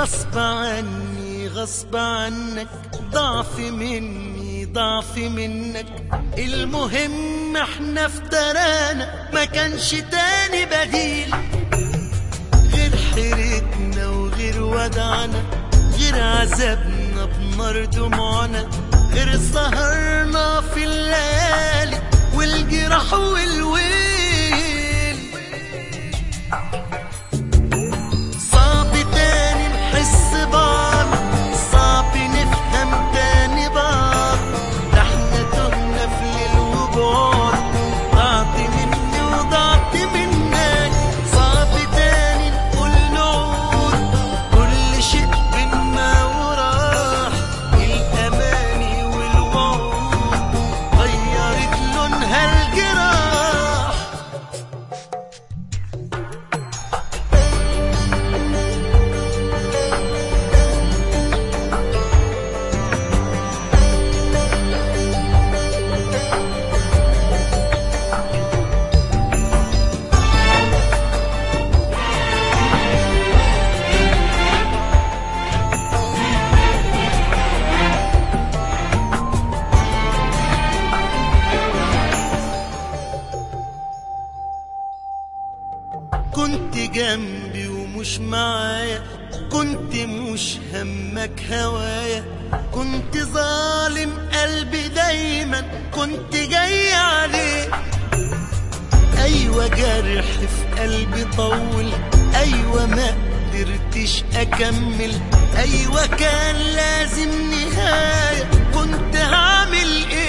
غصب عني غصب عنك، ضعف مني ضعف منك. المهم احنا افترانا، ما كانش تاني بديل غير حيرتنا وغير ودعنا، غير عذابنا بنار دموعنا، غير سهرنا في الليالي والجراح والويل. صعب تاني نحس بعض، صعب نفهم تاني بعض، ده احنا تهنا في ليل وبعد، ضعت مني وضعت منك. صعب تاني نقول نعود، كل شيء بينا وراح، الاماني والوعود غيرت لونها الجراح. كنت جنبي ومش معايا، كنت مش همك هوايا، كنت ظالم قلبي دايما، كنت جاي عليه. ايوه جرح في قلبي طول، ايوه ما قدرتش اكمل، ايوه كان لازم نهاية، كنت هعمل ايه؟